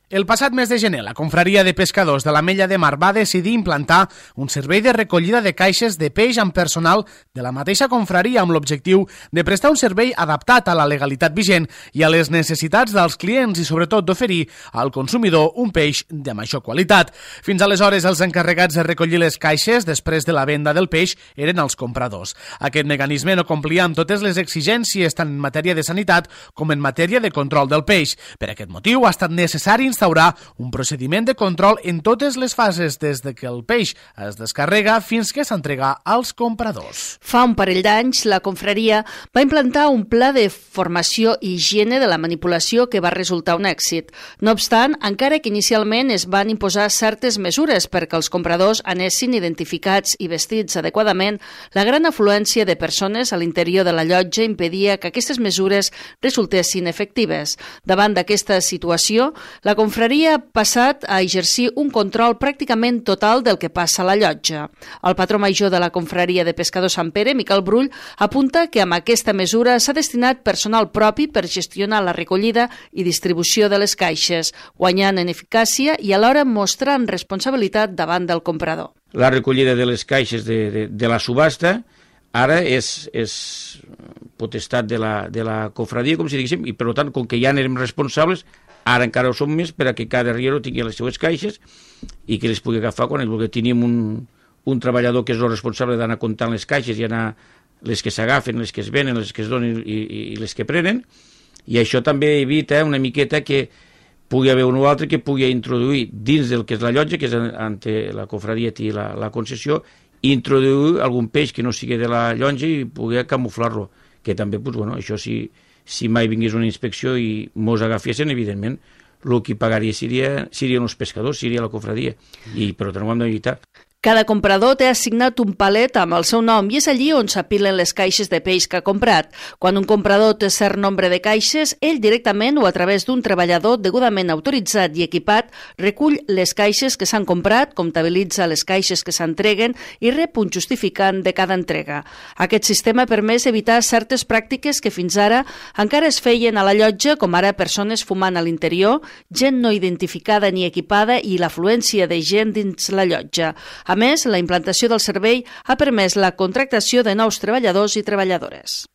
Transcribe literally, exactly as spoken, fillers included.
El passat mes de gener, la Confraria de Pescadors de l'Ametlla de Mar va decidir implantar un servei de recollida de caixes de peix amb personal de la mateixa confraria amb l'objectiu de prestar un servei adaptat a la legalitat vigent i a les necessitats dels clients i sobretot d'oferir al consumidor un peix de major qualitat. Fins aleshores, els encarregats de recollir les caixes després de la venda del peix eren els compradors. Aquest mecanisme no complia amb totes les exigències tant en matèria de sanitat com en matèria de control del peix. Per aquest motiu ha estat necessari instaurar un procediment de control en totes les fases, des de que el peix es descarrega fins que s'entrega als compradors. Fa un parell d'anys, la confraria va implantar un pla de formació i higiene de la manipulació que va resultar un èxit. No obstant, encara que inicialment es van imposar certes mesures perquè els compradors anessin identificats i vestits adequadament, la gran afluència de persones a l'interior de la llotja impedia que aquestes mesures resultessin efectives. Davant d'aquesta situació, la confraria ha passat a exercir un control pràcticament total del que passa a la llotja. El patró major de la confraria de Pescadors Sant Pere, Miquel Brull, apunta que amb aquesta mesura s'ha destinat personal propi per gestionar la recollida i distribució de les caixes, guanyant en eficàcia i alhora mostrant responsabilitat davant del comprador. La recollida de les caixes de, de, de la subhasta ara és, és potestat de la, de la confraria, com si diguéssim, i per tant, com que ja n'érem responsables, ara encara ho som més per a que cada arriero tingui les seues caixes i que les pugui agafar quan ell vulgui. Tenim un, un treballador que és el responsable d'anar comptant les caixes i anar les que s'agafen, les que es venen, les que es donen i, i, i les que prenen, i això també evita una miqueta que pugui haver un o altre que pugui introduir dins del que és la llotja, que és ante la confraria i la, la concessió, introduir algun peix que no sigui de la llotja i pugui camuflar-lo, que també, doncs, bueno, això sí, si mai vingués una inspecció i mos agafessin, evidentment, el que pagaria seria, serien els pescadors, seria la confraria, i per tant ho hem d'evitar. Cada comprador té assignat un palet amb el seu nom i és allí on s'apilen les caixes de peix que ha comprat. Quan un comprador té cert nombre de caixes, ell directament o a través d'un treballador degudament autoritzat i equipat recull les caixes que s'han comprat, comptabilitza les caixes que s'entreguen i rep un justificant de cada entrega. Aquest sistema ha permès evitar certes pràctiques que fins ara encara es feien a la llotja, com ara persones fumant a l'interior, gent no identificada ni equipada i l'afluència de gent dins la llotja. A més, la implantació del servei ha permès la contractació de nous treballadors i treballadores.